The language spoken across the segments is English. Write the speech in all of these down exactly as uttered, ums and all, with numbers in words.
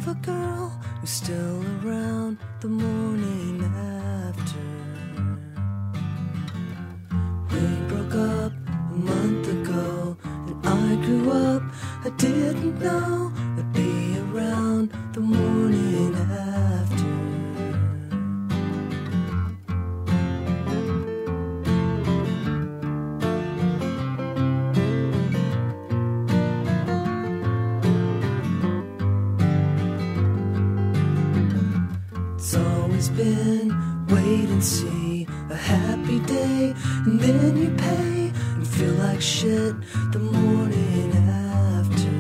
a girl who's still around the morning after. We broke up a month ago, and I grew up. I didn't know I'd be around the morning after. It's always been wait and see, a happy day, and then you pay and feel like shit the morning after.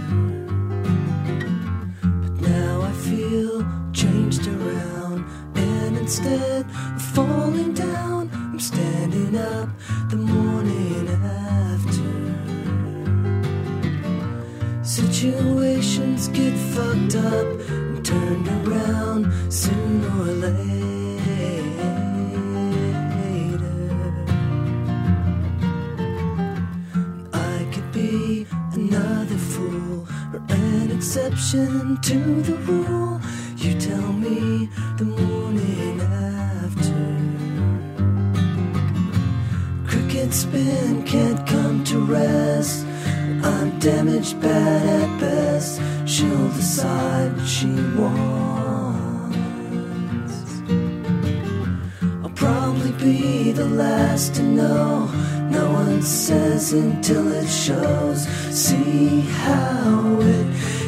But now I feel changed around, and instead of falling down, I'm standing up the morning after. Situations get fucked up and turned around sooner or later. I could be another fool or an exception to the rule. You tell me the morning after. Cricket spin can't come to rest. I'm damaged, bad at best. She'll decide what she wants. I'll probably be the last to know. No one says until it shows. See how it